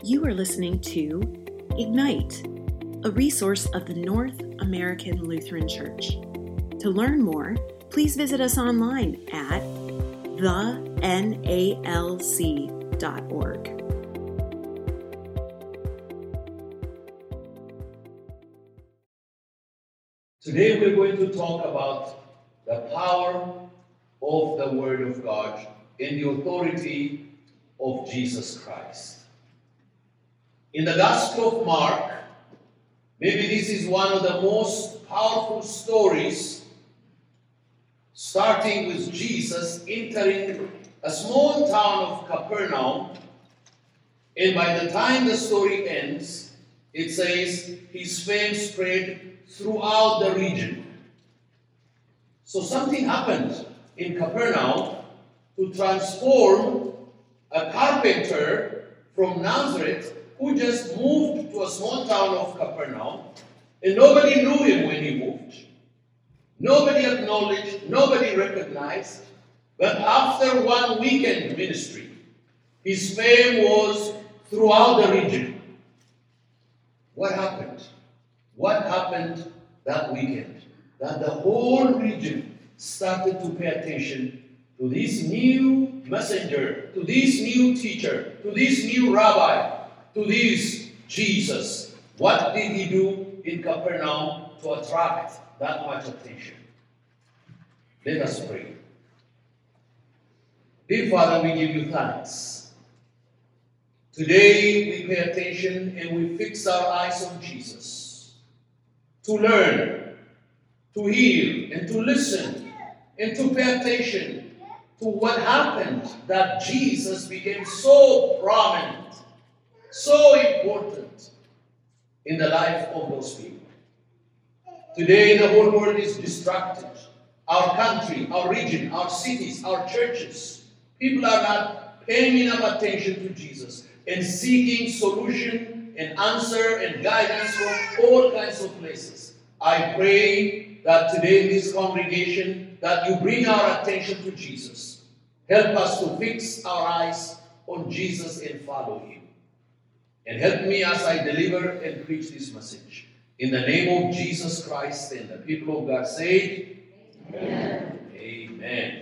You are listening to Ignite, a resource of the North American Lutheran Church. To learn more, please visit us online at thenalc.org. Today we're going to talk about the power of the Word of God and the authority of Jesus Christ. In the Gospel of Mark, maybe this is one of the most powerful stories, starting with Jesus entering a small town of Capernaum, and by the time the story ends, it says his fame spread throughout the region. So something happened in Capernaum to transform a carpenter from Nazareth who just moved to a small town of Capernaum, and nobody knew him when he moved. Nobody acknowledged, nobody recognized. But after one weekend ministry, his fame was throughout the region. What happened? What happened that weekend? That the whole region started to pay attention to this new messenger, to this new teacher, to this new rabbi, to this Jesus. What did he do in Capernaum to attract that much attention? Let us pray. Dear Father, we give you thanks. Today we pay attention and we fix our eyes on Jesus to learn, to hear, and to listen, and to pay attention to what happened that Jesus became so prominent, so important in the life of those people. Today the whole world is distracted. Our country, our region, our cities, our churches. People are not paying enough attention to Jesus and seeking solution and answer and guidance from all kinds of places. I pray that today in this congregation that you bring our attention to Jesus. Help us to fix our eyes on Jesus and follow him. And help me as I deliver and preach this message. In the name of Jesus Christ, and the people of God say, Amen. Amen.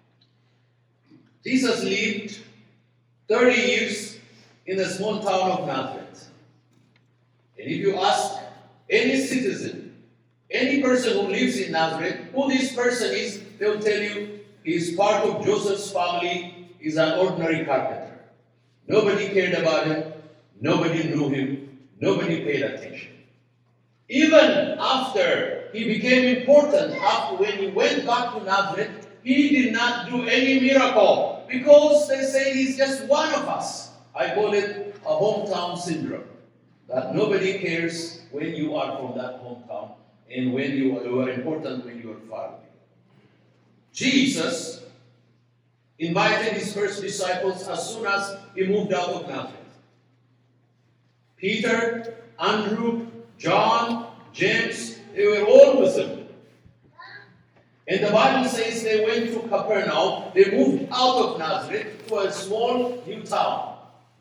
Jesus lived 30 years in the small town of Nazareth. And if you ask any citizen, any person who lives in Nazareth, who this person is, they will tell you he is part of Joseph's family, is an ordinary carpenter. Nobody cared about him. Nobody knew him. Nobody paid attention. Even after he became important, after when he went back to Nazareth, he did not do any miracle because they say he's just one of us. I call it a hometown syndrome. That nobody cares when you are from that hometown and when you are important when you are far away. Jesus invited his first disciples as soon as he moved out of Nazareth. Peter, Andrew, John, James, they were all with him. And the Bible says they went to Capernaum. They moved out of Nazareth to a small new town.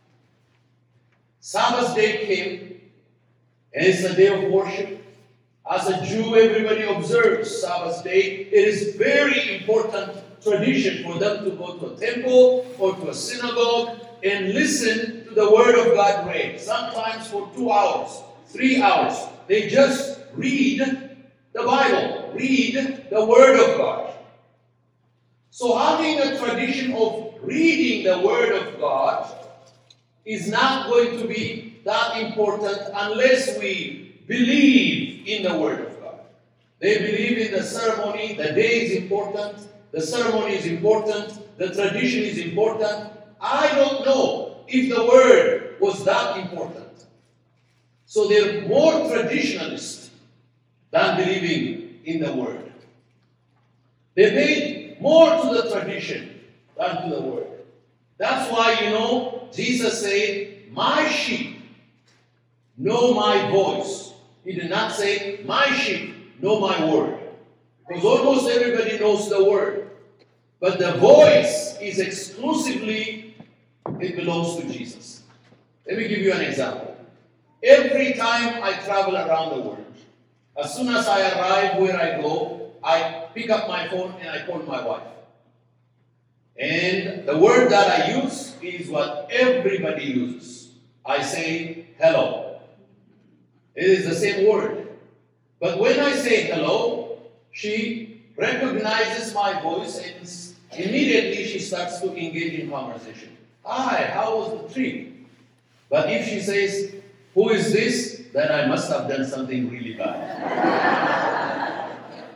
Sabbath day came, and it's a day of worship. As a Jew, everybody observes Sabbath day. It is very important tradition for them to go to a temple or to a synagogue and listen to the Word of God read. Sometimes for 2 hours, 3 hours. They just read the Bible, read the Word of God. So having a tradition of reading the Word of God is not going to be that important unless we believe in the Word of God. They believe in the ceremony. The day is important. The ceremony is important. The tradition is important. I don't know if the Word was that important. So they're more traditionalist than believing in the Word. They paid more to the tradition than to the Word. That's why, Jesus said, my sheep know my voice. He did not say, my sheep know my word. Because almost everybody knows the word. But the voice is exclusively, it belongs to Jesus. Let me give you an example. Every time I travel around the world, as soon as I arrive where I go, I pick up my phone and I call my wife. And the word that I use is what everybody uses. I say hello. It is the same word. But when I say hello, she recognizes my voice and immediately she starts to engage in conversation. Hi, how was the trip? But if she says, who is this? Then I must have done something really bad.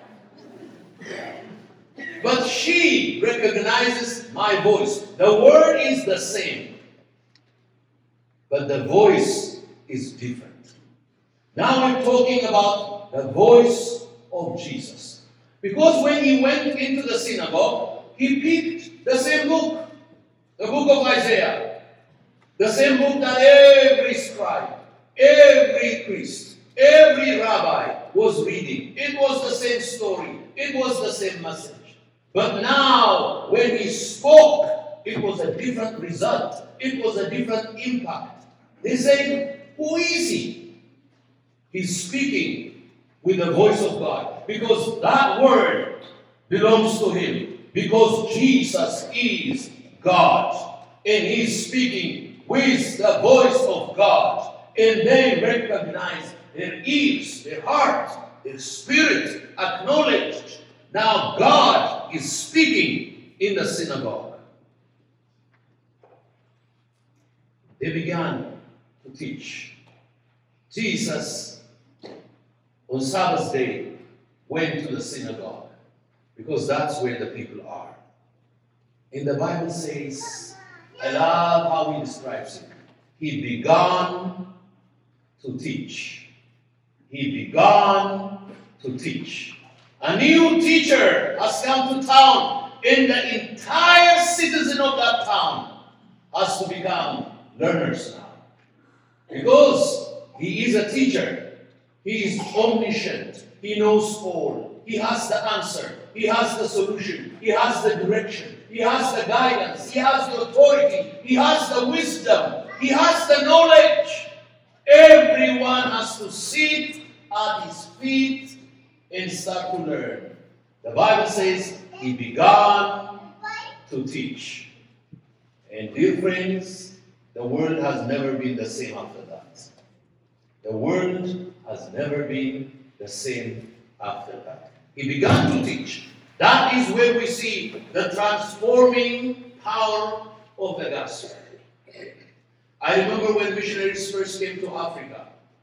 But she recognizes my voice. The word is the same, but the voice is different. Now we're talking about the voice of Jesus. Because when he went into the synagogue, he picked the same book, the book of Isaiah, the same book that every scribe, every priest, every rabbi was reading. It was the same story. It was the same message. But now, when he spoke, it was a different result. It was a different impact. They say, who is he? He's speaking with the voice of God. Because that word belongs to him. Because Jesus is God. And he's speaking with the voice of God. And they recognize their ears, their heart, their spirit acknowledged. Now God is speaking in the synagogue. They began to teach. Jesus, on Sabbath day, went to the synagogue because that's where the people are. And the Bible says, I love how he describes it. He began to teach. He began to teach. A new teacher has come to town, and the entire citizen of that town has to become learners now. Because he is a teacher. He is omniscient. He knows all. He has the answer. He has the solution. He has the direction. He has the guidance. He has the authority. He has the wisdom. He has the knowledge. Everyone has to sit at his feet and start to learn. The Bible says he began to teach. And dear friends, the world has never been the same after that. The world has never been the same after that. He began to teach. That is where we see the transforming power of the gospel. I remember when missionaries first came to Africa.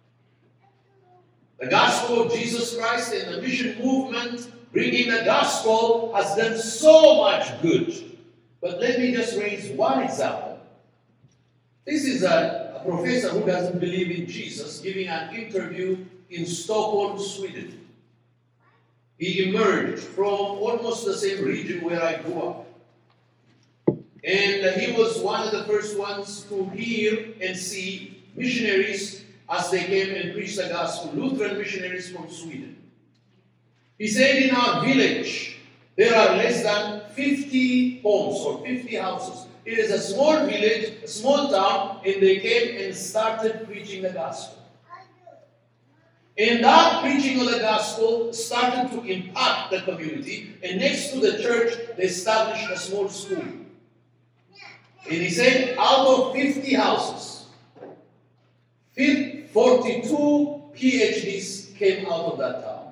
The gospel of Jesus Christ and the mission movement bringing the gospel has done so much good. But let me just raise one example. This is a professor who doesn't believe in Jesus giving an interview in Stockholm, Sweden. He emerged from almost the same region where I grew up. And he was one of the first ones to hear and see missionaries as they came and preached the gospel, Lutheran missionaries from Sweden. He said in our village, there are less than 50 homes or 50 houses. It is a small village, a small town, and they came and started preaching the gospel. And that preaching of the gospel started to impact the community, and next to the church, they established a small school. And he said, out of 50 houses, 42 PhDs came out of that town.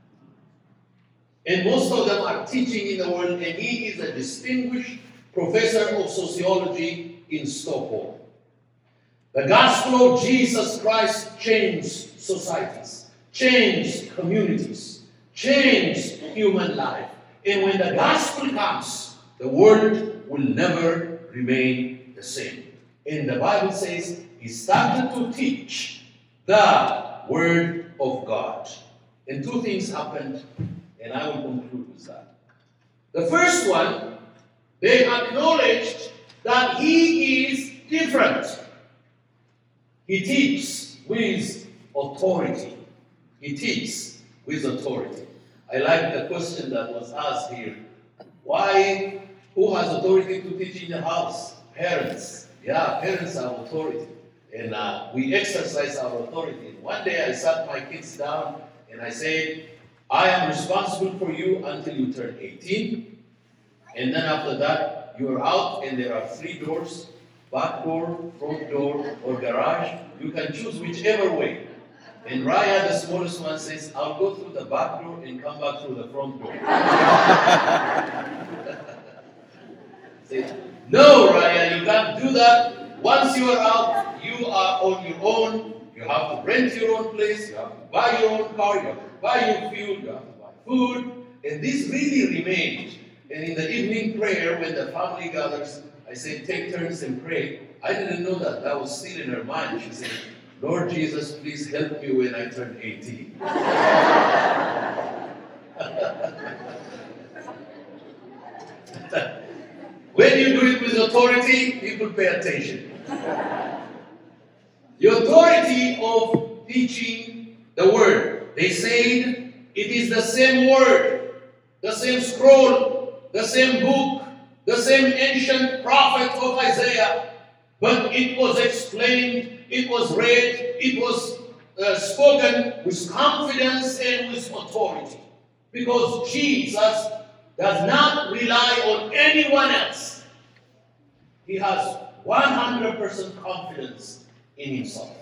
And most of them are teaching in the world, and he is a distinguished professor of sociology in Stockholm. The gospel of Jesus Christ changed societies, changed communities, changed human life. And when the gospel comes, the world will never remain the same. And the Bible says he started to teach the word of God. And two things happened, and I will conclude with that. The first one, they acknowledged that he is different. He teaches with authority. He teaches with authority. I like the question that was asked here. Why? Who has authority to teach in the house? Parents. Yeah, parents have authority. And we exercise our authority. One day I sat my kids down and I said, I am responsible for you until you turn 18. And then after that, you are out and there are 3 doors, back door, front door, or garage. You can choose whichever way. And Raya, the smallest one, says, I'll go through the back door and come back through the front door. Say, no, Raya, you can't do that. Once you are out, you are on your own. You have to rent your own place. You have to buy your own car. You have to buy your fuel. You have to buy food. And this really remained. And in the evening prayer, when the family gathers, I said, take turns and pray. I didn't know that. That was still in her mind. She said, Lord Jesus, please help me when I turn 18. When you do it with authority, people pay attention. The authority of teaching the word. They said it is the same word, the same scroll, the same book, the same ancient prophet of Isaiah, but it was explained, it was read, it was spoken with confidence and with authority. Because Jesus does not rely on anyone else. He has 100% confidence in himself.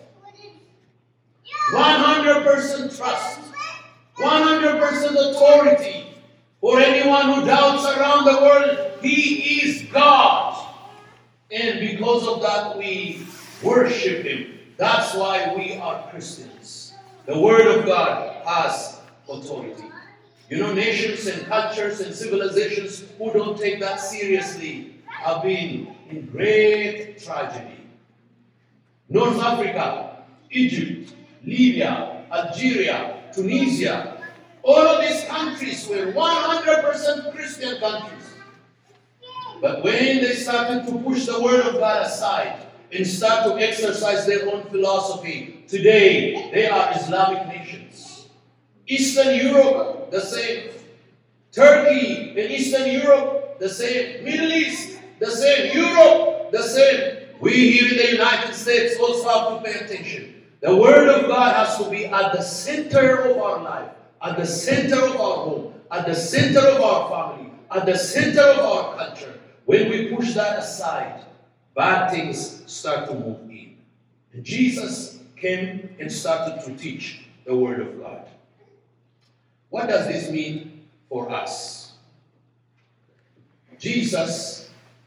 100% trust. 100% authority. For anyone who doubts around the world, he is God. And because of that, we worship him. That's why we are Christians. The Word of God has authority. You know, nations and cultures and civilizations who don't take that seriously have been in great tragedy. North Africa, Egypt, Libya, Algeria, Tunisia, all of these countries were 100% Christian countries. But when they started to push the Word of God aside and start to exercise their own philosophy, today they are Islamic nations. Eastern Europe, the same. Turkey and Eastern Europe, the same. Middle East, the same. Europe, the same. We here in the United States also have to pay attention. The Word of God has to be at the center of our life, at the center of our home, at the center of our family, at the center of our culture. When we push that aside, bad things start to move in. And Jesus came and started to teach the Word of God. What does this mean for us? Jesus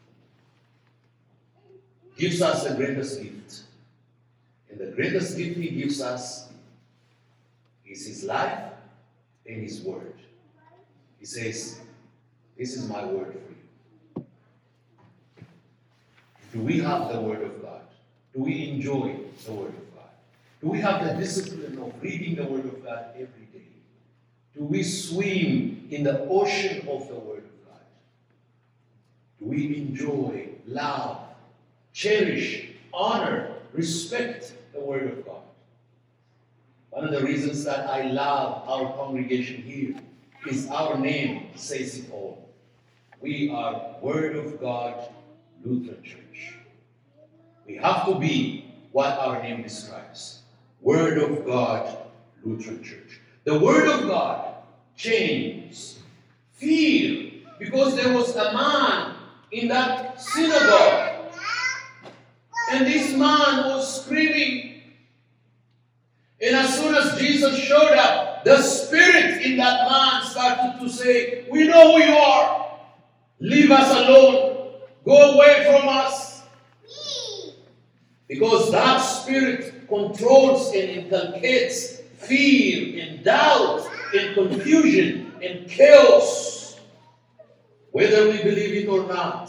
gives us the greatest gift. And the greatest gift he gives us is his life and his word. He says, this is my word for you. Do we have the Word of God? Do we enjoy the Word of God? Do we have the discipline of reading the Word of God every day? Do we swim in the ocean of the Word of God? Do we enjoy, love, cherish, honor, respect the Word of God? One of the reasons that I love our congregation here is our name says it all. We are Word of God Lutheran Church. We have to be what our name describes. Word of God Lutheran Church. The Word of God changed fear because there was a man in that synagogue. And this man was screaming. And as soon as Jesus showed up, the spirit in that man started to say, we know who you are. Leave us alone. Go away from us. Because that spirit controls and inculcates fear and doubt and confusion and chaos. Whether we believe it or not,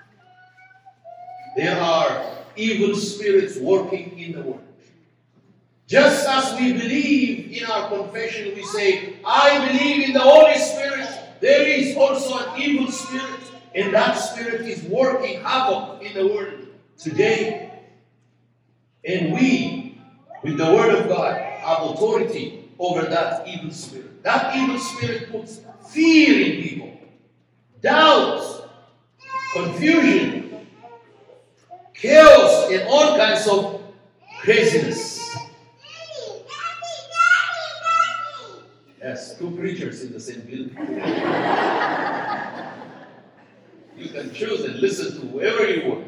there are evil spirits working in the world. Just as we believe in our confession, we say, I believe in the Holy Spirit. There is also an evil spirit, and that spirit is working havoc in the world today. And we, with the Word of God, have authority over that evil spirit. That evil spirit puts fear in people, doubt, confusion, chaos, and all kinds of craziness. Yes, two preachers in the same building. You can choose and listen to whoever you want.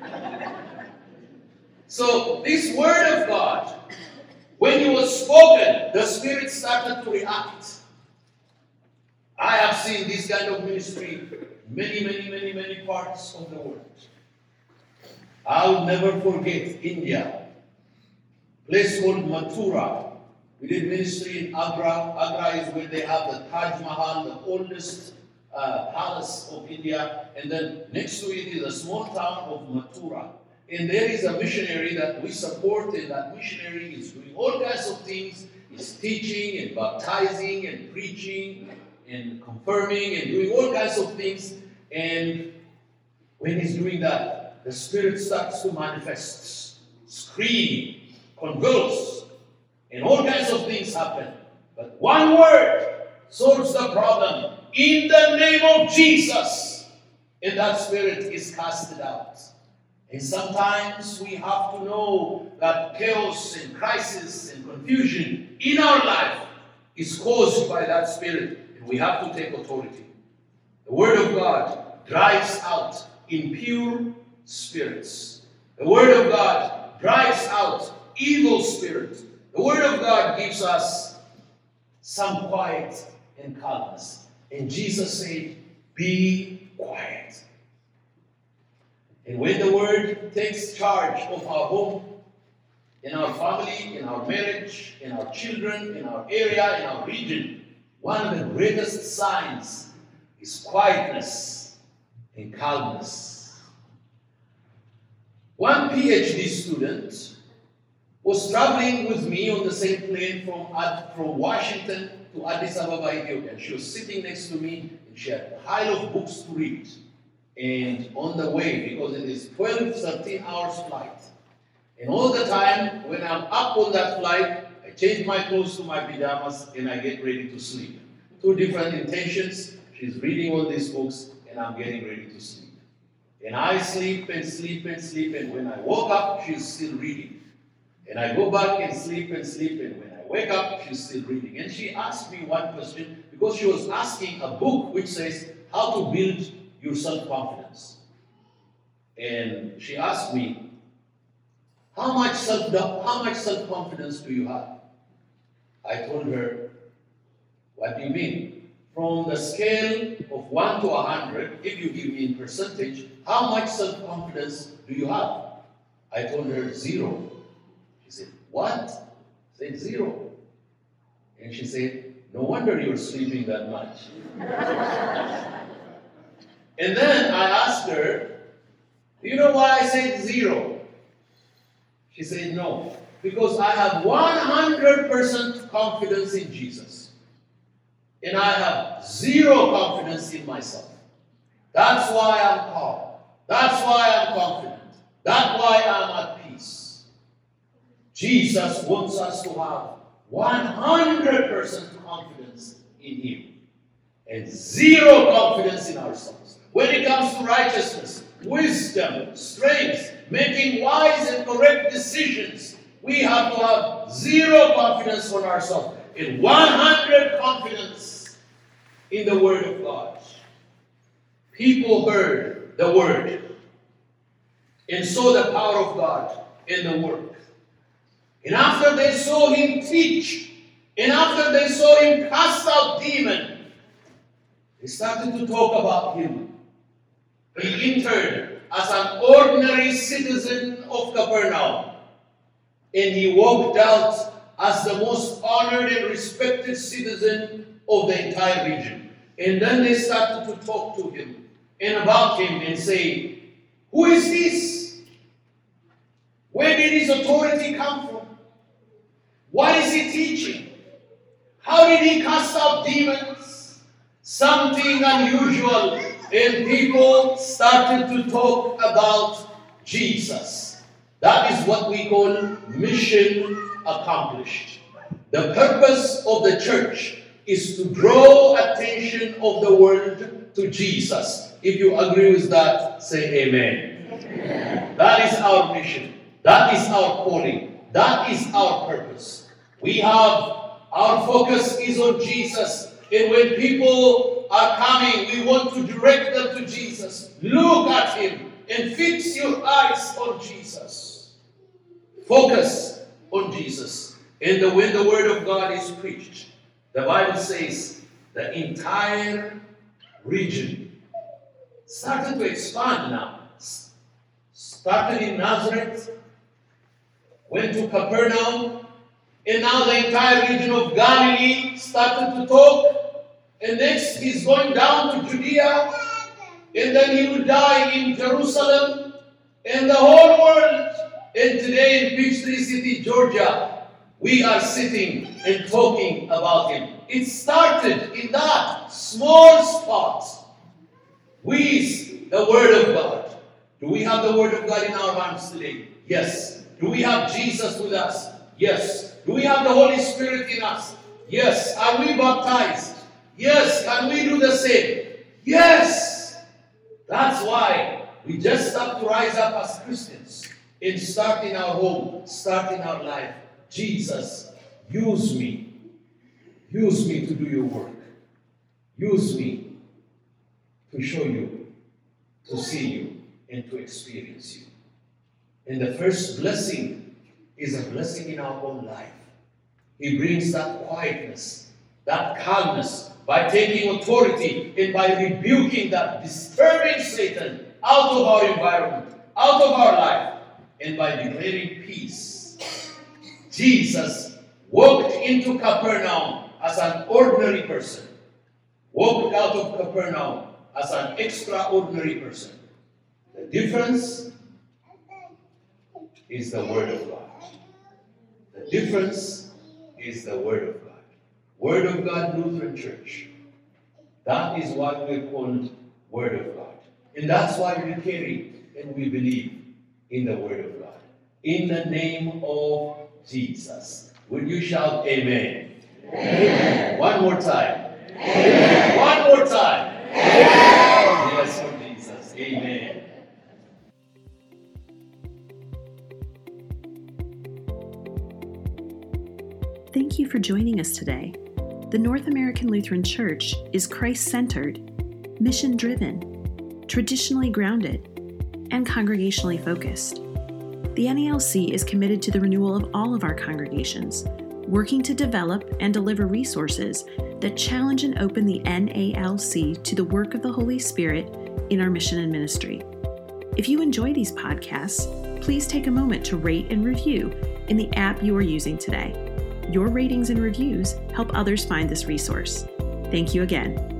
So this word of God, when it was spoken, the Spirit started to react. I have seen this kind of ministry many parts of the world. I'll never forget India, place called Mathura. We did ministry in Agra. Agra is where they have the Taj Mahal, the oldest palace of India. And then next to it is a small town of Mathura. And there is a missionary that we support, and that missionary is doing all kinds of things. He's teaching and baptizing and preaching and confirming and doing all kinds of things. And when he's doing that, the Spirit starts to manifest, scream, convulse, and all kinds of things happen. But one word solves the problem. In the name of Jesus. And that spirit is casted out. And sometimes we have to know that chaos and crisis and confusion in our life is caused by that spirit. And we have to take authority. The Word of God drives out impure spirits. The Word of God drives out evil spirits. The Word of God gives us some quiet and calmness. And Jesus said, be quiet. And when the Word takes charge of our home, in our family, in our marriage, in our children, in our area, in our region, one of the greatest signs is quietness and calmness. One PhD student was traveling with me on the same plane from Washington to Addis Ababa, Ethiopia. She was sitting next to me, and she had a pile of books to read. And on the way, because it is 13 hours flight, and all the time when I'm up on that flight, I change my clothes to my pajamas and I get ready to sleep. Two different intentions. She's reading all these books and I'm getting ready to sleep. And I sleep and sleep and sleep, and when I woke up, she's still reading. And I go back and sleep, and when I wake up, she's still reading. And she asked me one question, because she was asking a book which says how to build your self-confidence. And she asked me, how much self-confidence do you have? I told her, what do you mean? From the scale of 1 to 100, if you give me in percentage, how much self-confidence do you have? I told her 0. She said, what? I said 0. And she said, no wonder you're sleeping that much. And then I asked her, do you know why I said 0? She said, no, because I have 100% confidence in Jesus. And I have 0 confidence in myself. That's why I'm calm. That's why I'm confident. That's why I'm at peace. Jesus wants us to have 100% confidence in Him and 0 confidence in ourselves. When it comes to righteousness, wisdom, strength, making wise and correct decisions, we have to have 0 confidence on ourselves and 100 confidence in the Word of God. People heard the Word and saw the power of God in the work. And after they saw Him teach, and after they saw Him cast out demons, they started to talk about Him. He entered as an ordinary citizen of Capernaum, and He walked out as the most honored and respected citizen of the entire region. And then they started to talk to Him and about Him and say, who is this? Where did His authority come from? What is He teaching? How did He cast out demons? Something unusual. And people started to talk about Jesus. That is what we call mission accomplished. The purpose of the church is to draw attention of the world to Jesus. If you agree with that, say amen. Amen. That is our mission. That is our calling. That is our purpose. Our focus is on Jesus. And when people are coming, we want to direct them to Jesus. Look at Him and fix your eyes on Jesus. Focus on Jesus. And when the Word of God is preached, the Bible says the entire region started to expand now. Started in Nazareth, went to Capernaum, and now the entire region of Galilee started to talk. And next he's going down to Judea, and then he will die in Jerusalem, and the whole world. And today in Peachtree City, Georgia, we are sitting and talking about Him. It started in that small spot with the Word of God. Do we have the Word of God in our hands today? Yes. Do we have Jesus with us? Yes. Do we have the Holy Spirit in us? Yes. Are we baptized? Yes. Can we do the same? Yes. That's why we just have to rise up as Christians and start in our home, start in our life. Jesus, use me. Use me to do your work. Use me to show you, to see you, and to experience you. And the first blessing is a blessing in our own life. He brings that quietness, that calmness, by taking authority and by rebuking that disturbing Satan out of our environment, out of our life, and by declaring peace. Jesus walked into Capernaum as an ordinary person, walked out of Capernaum as an extraordinary person. The difference is the Word of God. The difference is the Word of God. Word of God Lutheran Church. That is what we're called Word of God. And that's why we carry and we believe in the Word of God. In the name of Jesus. Would you shout amen? Amen. One more time. Amen. One more time. Amen. Yes, for Jesus. Amen. Thank you for joining us today. The North American Lutheran Church is Christ-centered, mission-driven, traditionally grounded, and congregationally focused. The NALC is committed to the renewal of all of our congregations, working to develop and deliver resources that challenge and open the NALC to the work of the Holy Spirit in our mission and ministry. If you enjoy these podcasts, please take a moment to rate and review in the app you are using today. Your ratings and reviews help others find this resource. Thank you again.